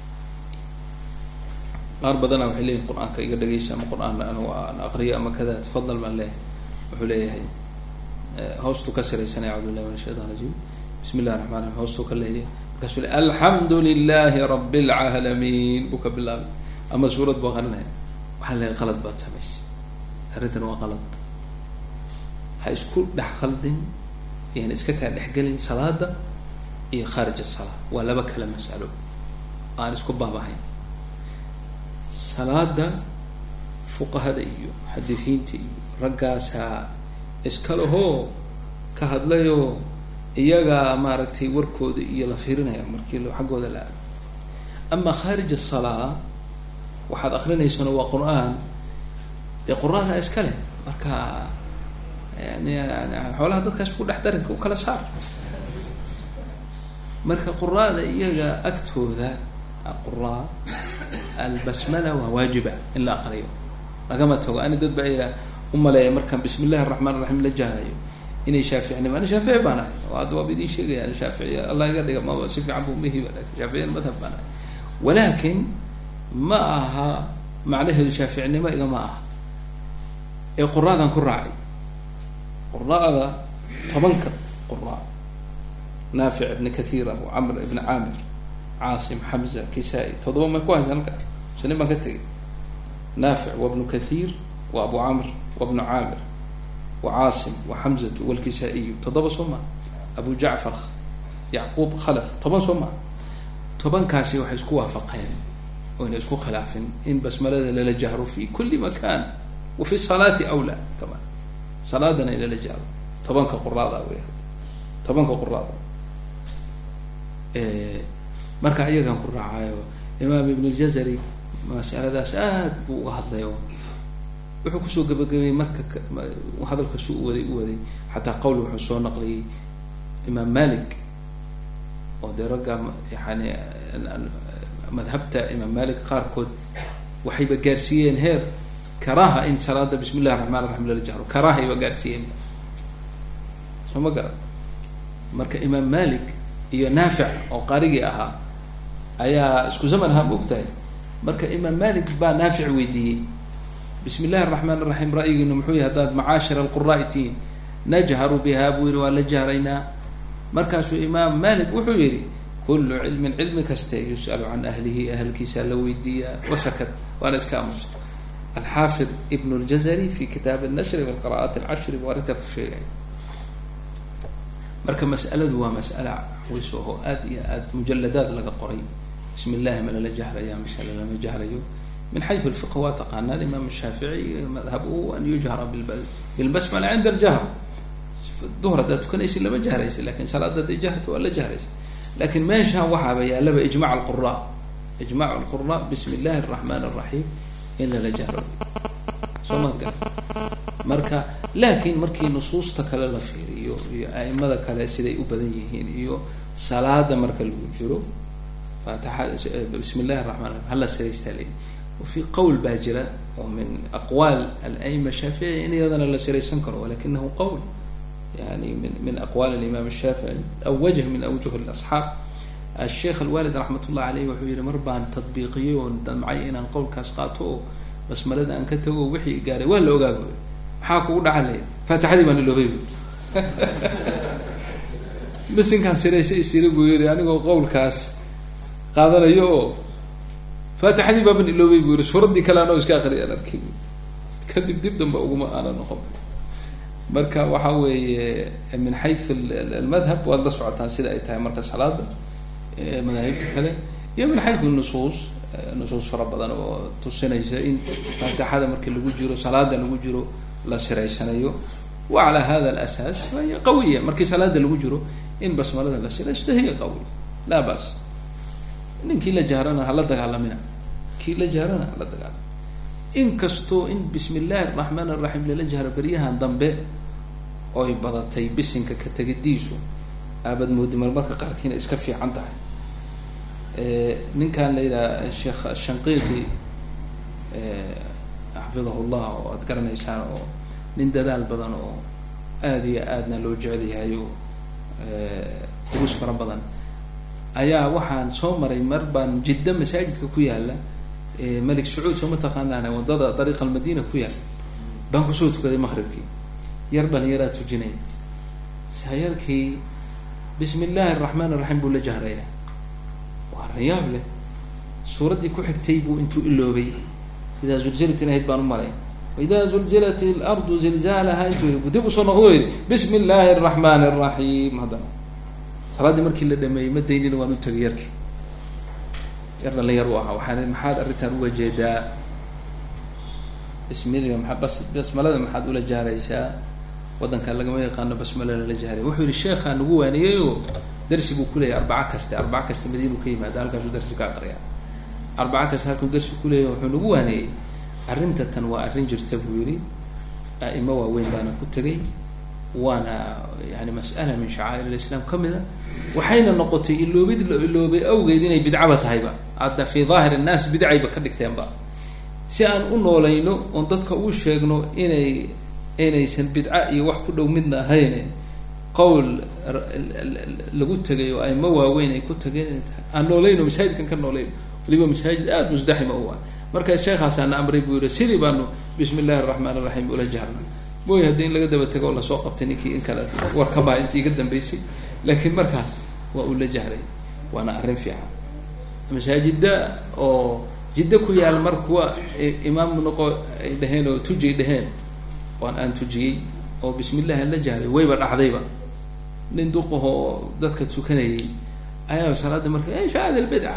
qaar badana waxay leeyihin qur-aanka iga dhageysa ama qur-aan aan aqriyo ama kada tafadal baan leeyahay wuxuu leeyahay hoostu ka siraysanaya acuudu billahi min ashaytaan rajiim bismi illahi raxmaan raxiim hoostu ka leeyahay markaasuu le alxamdu lilahi rabi lcaalamiin buu ka bilaabay ama suurad buu aqrinaya waxaan leeyahay qalad baad samaysay arrintan waa qalad ha isku dhex khaldin yani iska kaa dhexgelin salaada iyo khaarij asalaa waa laba kala mas'alo aan isku baabahayn salaada fuqahada iyo muxadisiinta iyo raggaasaa iska lahoo ka hadlayoo iyagaa maaragtay warkooda iyo la fiirinaya markii xaggooda la aado ama khaarij asalaa waxaad akrinaysana waa qur-aan dee quraada iska leh marka yani xoolaha dadkaas ku dhex darinka u kala saar marka quraada iyaga agtooda quraa albasmala waa waajiba in la aqriyo lagama tago ani dad baa ila umaleeya markaan bismi illahi araxmaan raxiim la jahrayo inay shaaficnimo ana shaafici baan ahay ad waaba idiin sheegaya ana shaafici allah iga dhiga ma si fiican buu mihiba shaaficiyan madhab baan ahay walakin ma aha macnaheedu shaaficnimo igama aha ee quraadan ku raacay quraada 10 quraa naafic ibn kathiir abu camr ibn caamir caasim xamza kisaa-i 7 ma ku haysan halka sani baan ka tegay naafic wa ibn kathiir wa abu camr wa ibn caamir wa caasim wa xamza walkisaa-i 7 soma abu jacfar yacquub khalaf 10 soma 10kaasi waxay isku waafaqeen وإن اسكو خلاف إن بسملة لا جهر في كل مكان وفي الصلاة أولى كمان صلاتنا إلى الجهر طبعا كقراضة طبعا كقراضة مركع أيها كان قراء إمام ابن الجزري مسألة ذا ساد وهذا يوم وحكوا سوق بقى مكة وهذا الكسوء وذي حتى قوله حسون نقلي إمام مالك ودي رقم يعني madhabta imaam malik qaarkood waxayba gaarsiiyeen heer karaaha in salaada bismi illahi raxmaan raxiim lala jahro karaaha ayba gaarsiiyeen soo ma garan marka imaam malik iyo naafic oo qaarigii ahaa ayaa isku zaman ahaa maogtahay marka imaam malik baa naafic weydiiyey bismi illahi araxmaan raxiim ra'yigiinu muxuu yahay haddaad macaashir alquraai tihiin najharu biha buu yihi waa la jahraynaa markaasuu imaam malik wuxuu yihi كل علم كسته يسأل عن أهله أهل كيسا لويدية وسكت وأنا اسكامس الحافظ ابن الجزري في كتاب النشر والقراءات العشر وردت شيء مركب مسألة هو مسألة ويسوه آد مجلدات لقى قريب بسم الله من لا جهر يا مشاء لما جهر من حيث الفقه وتقانا الإمام الشافعي مذهبه أن يجهر بالبسملة عند الجهر الظهر ده تكون إيش لما جهر لكن صلاة ده جهرت ولا جهر لكن ماشها وحابة يألب إجماع القراء بسم الله الرحمن الرحيم إلا لجهر سمعت قال مركا لكن مركي نصوص تكلل فيه أئمة كلا سيدي أبديهين صلاة مركا الوجرو بسم الله الرحمن الرحيم هلا سيستلين وفي قول باجرة ومن أقوال الأئمة الشافعي إن أيضا لا سيستنكر ولكنه قول يعني من أقوال الإمام الشافعي أو وجه من أوجه الأصحاب الشيخ الوالد رحمة الله عليه وحبير مربان تطبيقيون معين عن قول كاسقاته بس مرد أن كتبه وحي قاري ولا وقابل حاكوا وضع عليه فتح لي من اللغيب بس إن كان سيري بويري يعني قول كاس قادر يو فتح لي باب اللغيب بويري سوردي كلامه وسكاقري أنا ركيب كذب دبدم بقوم أنا نخب marka waxa weeye min hayth almadhab wala socota sida ay tahay marka salaada madhabta kale iyo min hayth nusus fara badan oo tusinaysa in faatixada markii lagu jiro salaada lagu jiro la siraysanayo wa ala hada al-asas hiya qawiyya markii salaada lagu jiro in basmalada la siraysto hiya qawi la bas ninkii la jahrana hala dagaalamina kii la jahrana hala dagaalamina in kasto in bismillahir rahmanir rahim la jahra bariyahan dambe oy badatay bisinka ka tagadiisu abad moodimar marka qaarkiina iska fiican tahay ninkan leeyahay sheekh shanqiti xafidahu allah oo adkaranaysaan oo nin dadaal badan oo aad iyo aadna loo jecel yahay oo durus fara badan ayaa waxaan soo maray mar baan Jidda masaajidka ku yaala Malik Sacuud soo mataqaanaa wadada dariiqa Madiina ku yaala baan ku soo tukaday maqribkii yar dhalinyaro tujinay sayarkii bismillaahir rahmaanir rahiim buu la jahraya waa riyaab leh suuradii ku xigtay buu intuu iloobay idaa zulzilat al-ard baan maray idaa zulzilat al-ardu zilzaalaha intuu dib u soo noqday bismillaahir rahmaanir rahiim hada salaadii markii la dhameeyay ma daynina waan u tagay yarkii yar dhalinyaro ah waxaan maxaad arintan uga jeedaa bismillaah maxabas basmalada maxaad ula jahraysaa wadanka lagama yaqaano basmalada la jahray wuxuu yiri sheekha nagu waaniyeeyo darsi buu ku leeyahay arbaca kasta madiinu ka yimaado halkaas uu darsi ka aqriyaa arbaca kasta halkuu darsi ku leeyahay wuxuu nagu waaniyay arrinta tan waa arrin jirta buu yiri aima waaweyn baana ku tagay waana yani mas'ala min sha'air al-islam kamida waxayna noqotay iloobay awgeed inay bidcaba tahayba hadda fi dhaahir an-nas bidcayba ka dhigteenba si aan u noolayno oo dadka u sheegno inaysan bidca iyo wax ku dhow midna ahayn qowl lagu tagay oo aima waaweyn ay ku tageen aan noolayno masaajidkan ka noolayno waliba masaajid aad musdaxima u ah marka sheekhaas aan amray buu yiri sidii baanu bismillaahir rahmaanir rahiim ula jahrna mooy hadii laga daba tago la soo qabtay ninkii in kala war ka baa intii ka dambeysay laakiin markaas waa uu la jahray waana arrin fiican masaajidda oo Jidda ku yaal markuu imaam noqo ay dhaheen oo tujay dhaheen waan tujiyay oo bismillaah la jahray wayba dhacdayba nin duqaho dadka tukanayay ayaa salaada markay ay shaad al-bid'a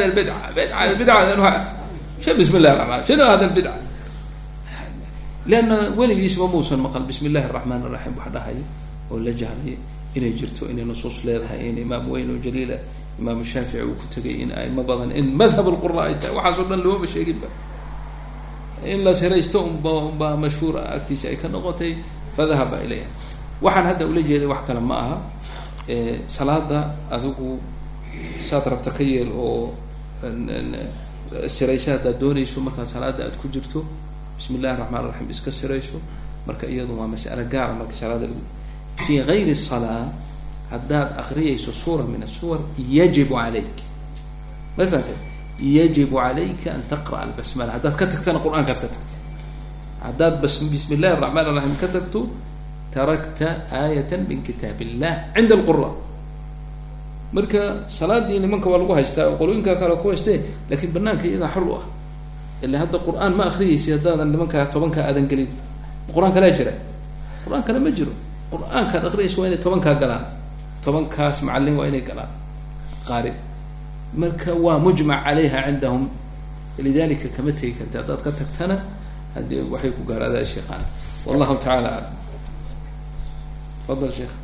بسم الله الرحمن شنو هذا البدعة لأن ولي يسمى موسى مقال بسم الله الرحمن الرحيم وحدها هي ولا جهري إن جرتو إن نصوص لها إن إمام وين وجليلة إمام الشافعي وكتجي إن أي مبضن إن مذهب القراء وحصلنا له مش يجيب إن لا سريستهم بمشهور أكتيس أي كنقطي فذهب إليه وحن هذا ولي جري وحكى لماها صلاة ده أذوقه ساتر بتخيل أو sirayshada doonayso marka salaada aad ku jirto bismillaahir rahmaanir rahiim iska sirayso marka iyadu waa mas'ala gaar ah marka salaada fi ghayri as-salah haddaad akhriyayso suura min as-suwar yajibu alayk ma fahamtay yajibu alayka an taqra al-basmala haddaad ka tagtana quraanka ka tagtay haddaad bismillaahir rahmaanir rahiim ka tagto tarakta ayatan min kitaabillah 'inda al-qurra marka salaadii nimanka waa lagu haystaa qolooyinka kale ku haystay laakiin banaanka iyaga xor u ah ilaa hadda quraan ma akhriyaysi hadaan nimanka 10ka aadan galin quraan kale jira quraan kale ma jiro quraan ka akhriyaysi waa inay 10ka galaan 10kaas macallin waa inay galaan qaari marka waa mujma' عليها عندهم لذلك كما تيجي karta dad ka tagtana hadii waxay ku gaarada sheekhan wallahu ta'ala tafadhal sheekh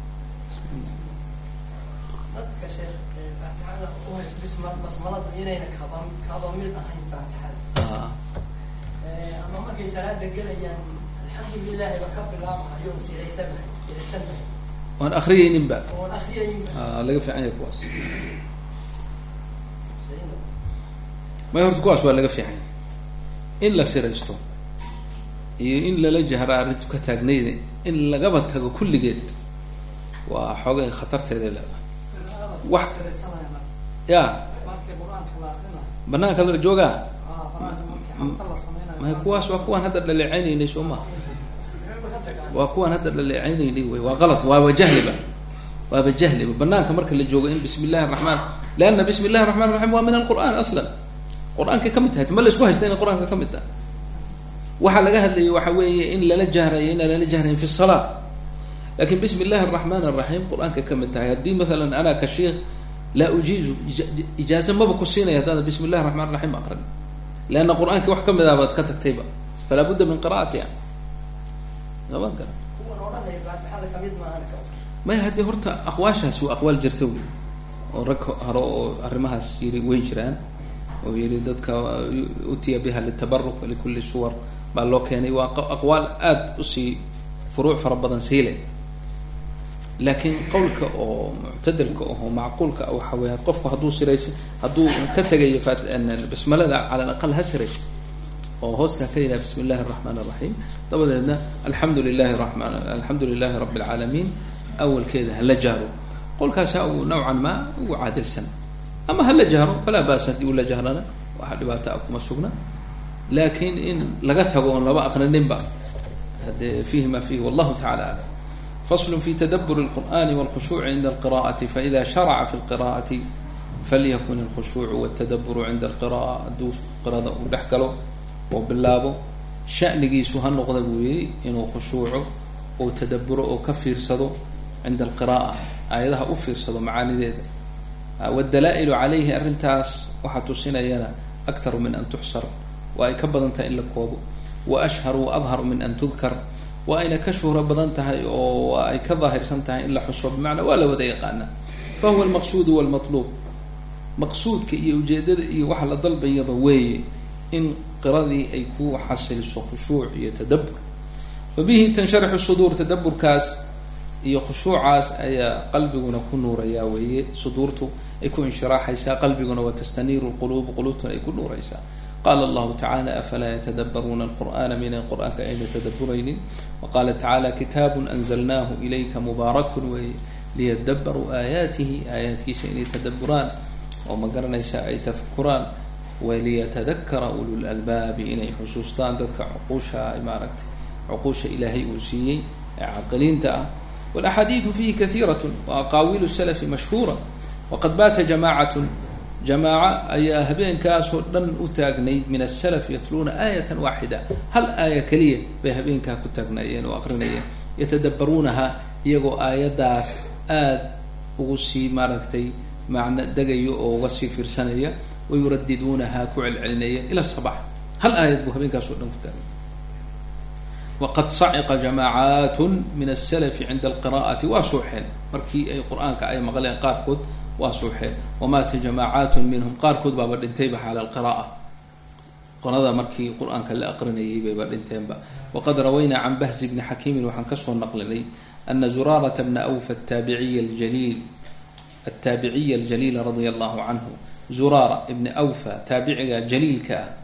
basmalada inayna kaabamid ahayn faataxada ama markay salaada galayaan alxamdulillaah wa kabilaabhayo siraysabahay waan akhriyaynin ba laga fiican yahay kuwaas ma horta kuwaas waa laga fiican in la siraysto iyo in lala jahraa arrintu ka taagnayda in lagaba tago kulligeed waa xoogay khatarteeda leedahay wax ya banaanka la joogaa ma kuwaas waa kuwan hadda dhaleeceynay Soomaa waa kuwan hadda dhaleeceynay way waa qalad waa jahliba banaanka marka la joogo in bismillaahir rahmaan laana bismillaahir rahmaanir rahiim waa min al-qur'aan aslan qur'aanka kamid tahay ma la isku haysteen qur'aanka kamid tahay waxa laga hadlayay waxa weeye in lala jahrayn fi as-salaat laakiin bismillaahir rahmaanir rahiim qur'aanka kamid tahay hadii mesela ana ka sheekh لا أجيز إجازة ما بكسينا هذا بسم الله الرحمن الرحيم أقرأ لأن القرآن كوح كم إذا بدك تكتبه فلا بد من قراءته يعني لا ما أقرأ ما يهدي هرتا أقواشها سوى أقوال جرتوي ورك هرو أرمها سيري ويجران ويريدك أتي بها للتبرك لكل الصور بالله يعني وأقوال آد أسي فروع فربضا سيلة لكن قولك أو معتدلك أو معقولك أو حويات قفك هدو سريس هدو كتجي فات أن البسملة على الأقل هسرش أو هوسنا كينا بسم الله الرحمن الرحيم طبعا الحمد لله رب العالمين أول كذا هلا جارو qolkaas uu nowcan ma ugu caadilsan ama hal jahro fala baas hadii uu la jahrana waxa dhibaato kuma sugna laakiin in laga tago on laba aqraninba hada fihi ma fihi wallahu ta'ala a'lam. فصل في تدبر القرآن والخشوع عند القراءة فإذا شرع في القراءة فليكن الخشوع والتدبر عند القراءة دوس قراءة ودحكله وباللابو شأنجي سهل نقدر إنه خشوع أو تدبر أو كفير صدو عند القراءة أيضها أفير صدو معاني ذي والدلائل عليه أرنتاس وحتوسين ينا أكثر من أن تحصر وأيكبر أنت إلا كوبو وأشهر وأظهر من أن تذكر وأين كشهر بدنتها وأي كظاهر سنتها إلا حصر بمعنى ولا وذيقنا فهو المقصود والمطلوب مقصود كي يوجد وحل ضلب يضوي إن قراءة أيكو حصل الخشوع يتدبر وبه تنشرح الصدور تدبر كاس يخشوع أي قلبنا كن نور ياوي صدورته يكون انشراح يسا قلبنا وتستنير القلوب قلوبنا يكون نور يسا. قال الله تعالى أفلا يتدبرون القرآن من القرآن كأين تدبرين وقال تعالى كتاب أنزلناه إليك مبارك ليتدبروا آياته آيات كيسين يتدبران وما قرنا يسا أي تفكران وليتذكر أولو الألباب إني حسوستان تذكر عقوشها إماركت عقوش إلهي أوسيي عقلين تأ والأحاديث فيه كثيرة وأقاويل السلف مشهورة وقد بات جماعة أي هبين كاسو لن أتاقنيد من السلف يتلون آية واحدة هل آية كلية بهبين كاكو تاقنيين وأقرنيين يتدبرونها يقو آية داس أغسي ماركتي معنى دقيو أو غسي فرسانية ويرددونها كعل علنية إلى الصباح هل آية بهبين كاسو لن أتاقنيد. وقد صعق جماعات من السلف عند القراءة واسوحين مركي أي قرآن كأي مغلين قاركود واسوحين ومات جماعات منهم قاركود بابا انتبه على القراءة قرآن مركي قرآن كلا أقرني بابا انتبه. وقد روينا عن بهز بن حكيم وحنكسه النقل لي أن زرارة بن أوف التابعي الجليل رضي الله عنه زرارة ابن أوف تابعي جليل كا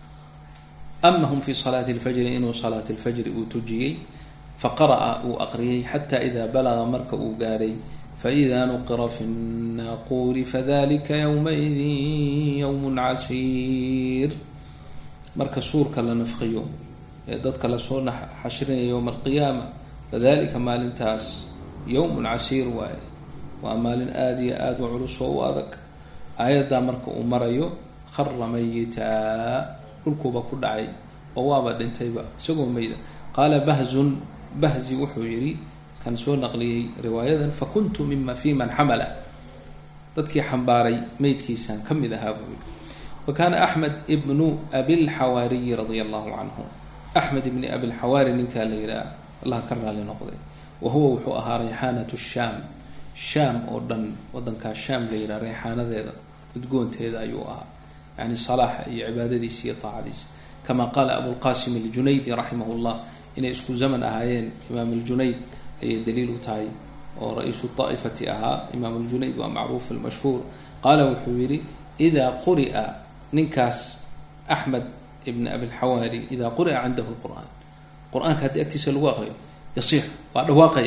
أمهم في صلاة الفجر إنه صلاة الفجر أتجي فقرأ أقريه حتى إذا بلغ مركب قاري فإذا نقر في الناقور فذلك يومئذ يوم عسير مركز سور كلا نفخيو ضد كلا سور حشرين يوم القيامة فذلك مال انتاس يوم عسير ومال آدي آد وعرس وواذك آيات دا مركب مريو خر ميتا كلكوبا كدعي ووابا دنتيبا سقو ميدا. قال بهزي وحويري كان سو نقلي رواية فكنت مما في من حمل تدكي حنباري ميت كيسان كم ذهاب. وكان أحمد ابن أبي الحواري رضي الله عنه أحمد ابن أبي الحواري نكا ليرا الله كرر لنقضي وهو وحوها ريحانة الشام ودن كالشام ليرا ريحانة ذا تقول تيدا أيوها يعني صلاح عبادتي سي طاعتي كما قال أبو القاسم الجنيدي رحمه الله إن اسكو زمن أهايين إمام الجنيد هي دليل تاي ورئيس الطائفة إمام الجنيد ومعروف المشهور. قال الحويري إذا قرئ ننكاس أحمد ابن أبي الحواري إذا قرئ عنده القرآن كاد يكتسل الواقع يصيح وهذا واقع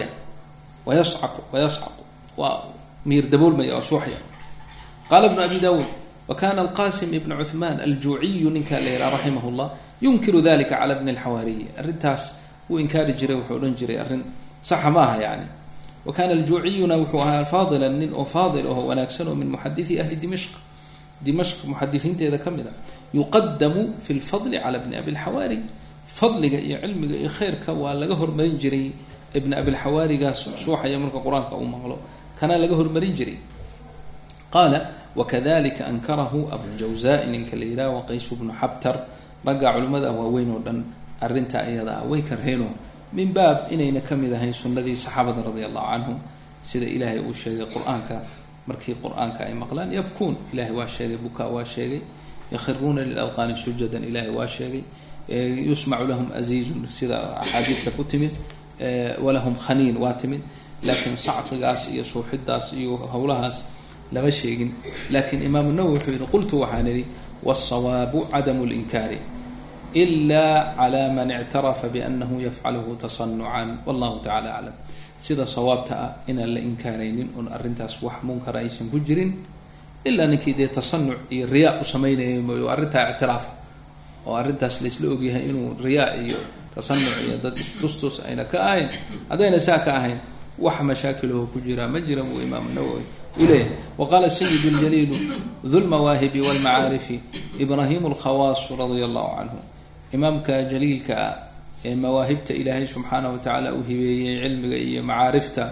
ويصعق ومير دبول ما يصوحي. قال ابن أبي داود وكان القاسم ابن عثمان الجوعي ننكا ليلى رحمه الله ينكر ذلك على ابن الحواري الرتاس وإنكار جري وحولن جري الرن صح ماها يعني. وكان الجوعي نوحها فاضلا وفاضل وهو وناكسن من محدثي أهل دمشق محدثين تيذا كمدا يقدم في الفضل على ابن أبي الحواري فضل علم خير كوا لجهر مرنجري ابن أبي الحواري قاس صوحة يملك القرآن كأمه كان لجهر مرنجري. قال وكذلك أنكره أبو الجوزاء إنكليلا وقيس بن حبتر رجع علماء ووينه دن أرنتا أيضا ويكرهينه من باب إننا كم إذا هي سنة صحابة رضي الله عنهم سيد إلهي وشيء قرآنك مركي قرآنك أي مقلان يبكون إلهي واشيء بكاء واشيء يخرون للأذقان سجدا إلهي واشيء يسمع لهم أزيز سيد أحاديث تكتمت ولهم خنين واتمت لكن صعق قاس يسوح الداس يهولهاس لما لكن إمام النووي قلت وحانري والصواب عدم الإنكار إلا على من اعترف بأنه يفعله تصنعا والله تعالى أعلم. sida sawaabta ah inaan la inkaaraynin oon arrintaas wax munkar aysan ku jirin ilaa ninkii dee tasanuc iyo riyaa u samaynayo mooyo arrintaa ictiraafa oo arrintaas laisla ogyahay inuu riyaa iyo tasanuc iyo dad istustus ayna ka ahayn. haddayna saa ka ahayn wax mashaakilaho ku jira ma jira buu imaam nawowi u leeyahay. waqaala sayid ljaliilu du lmawaahibi walmacaarifi ibrahim alkhawaas radia allahu canhu. imaamka jaliilka ah ee mawaahibta ilaahay subxaanahu watacaala uu hibeeyey cilmiga iyo macaarifta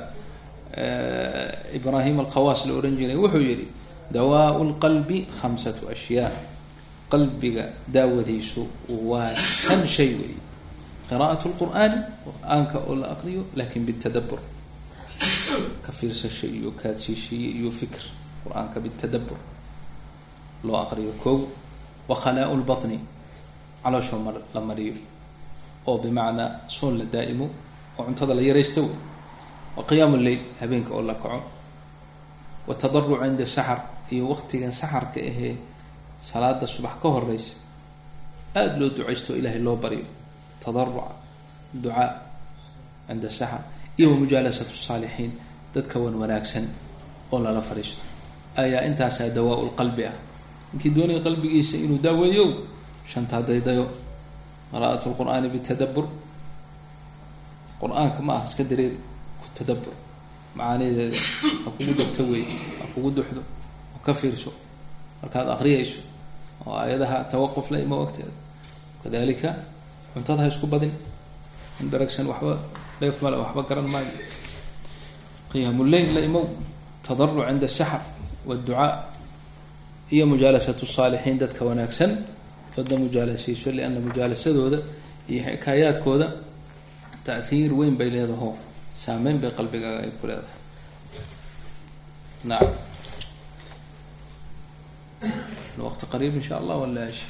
ibrahim alkhawaas la ohan jiray wuxuu yihi dawaau lqalbi 5 ashyaa. qalbiga daawadiisu waa 5 shay wey. qira'at lqur'aani qur-aanka oo la aqriyo lakin bitadabur, ka fiirsasho iyo kaadshiishiye iyo fikr. qur-aanka bitadabur loo aqriyo kow. wa khalaau lbatni caloosho la mariyo oo bimacnaa soon la daa'imo oo cuntada la yaraysto. wa qiyaamu lleyl habeenka oo la kaco. wa tadaruc cinda saxar iyo waqtigan saxarka ahee salaada subax ka horeysa aada loo ducaysto ilaahay loo baryo. tadaruca ducaa cinda saxar iyo wamujaalasatu saalixiin dadka wan wanaagsan oo lala fadhiisto ayaa intaasaa dawaa lqalbi ah. ninkii doonaya qalbigiisa inuu daaweeyo 5 daydayo. qira'at lqur'aani bitadabur, qur-aanka ma aha iska dareeri ku tadabur macaanideeda ha kugu degto wey, ha kugu duxdo, ha ka fiirso markaad aqriyayso oo aayadaha tawaquf la imo wagteeda. kadalika cuntada ha isku badin in dharagsan waxba dheef male waxba garan maayo. qiyaamu lleyl la imow. tadaruc cinda saxar wاdducaa iyo mujaalasatu saalixiin dadka wanaagsan fadda mujaalasayso lianna mujaalasadooda iyo xikaayaadkooda ta'hiir weyn bay leedaho saameyn bay qalbigaaga ay ku leedahay. nacam الوقت قريب إن شاء الله ولا إيش؟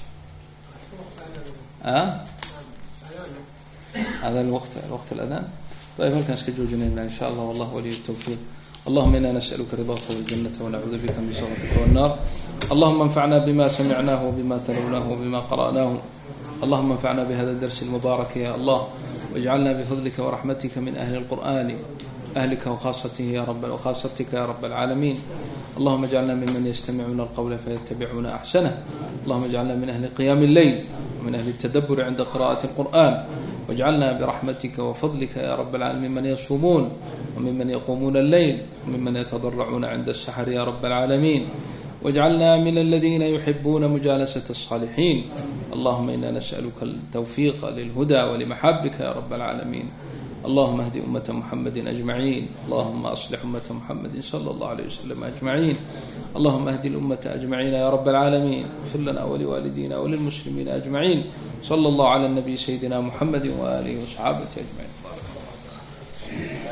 هذا الوقت الأذان. طيب هل كان سكجوجنا إن شاء الله والله ولي التوفيق. اللهم إنا نسألك رضاك والجنة ونعوذ بك من سخطك والنار. اللهم انفعنا بما سمعناه وبما تلوناه وبما قرأناه. اللهم انفعنا بهذا الدرس المبارك يا الله واجعلنا بفضلك ورحمتك من أهل القرآن أهلك وخاصته يا رب وخاصتك يا رب العالمين. اللهم اجعلنا ممن يستمعون القول فيتبعون أحسنه. اللهم اجعلنا من أهل قيام الليل ومن أهل التدبر عند قراءة القرآن. واجعلنا برحمتك وفضلك يا رب العالمين من يصومون وممن يقومون الليل وممن يتضرعون عند السحر يا رب العالمين. واجعلنا من الذين يحبون مجالسة الصالحين. اللهم إنا نسألك التوفيق للهدى ولمحبك يا رب العالمين. اللهم اهد أمة محمد أجمعين. اللهم أصلح أمة محمد صلى الله عليه وسلم أجمعين. اللهم اهد الأمة أجمعين يا رب العالمين. اغفر لنا ولوالدينا وللمسلمين أجمعين. صلى الله على النبي سيدنا محمد وآله وصحابته أجمعين.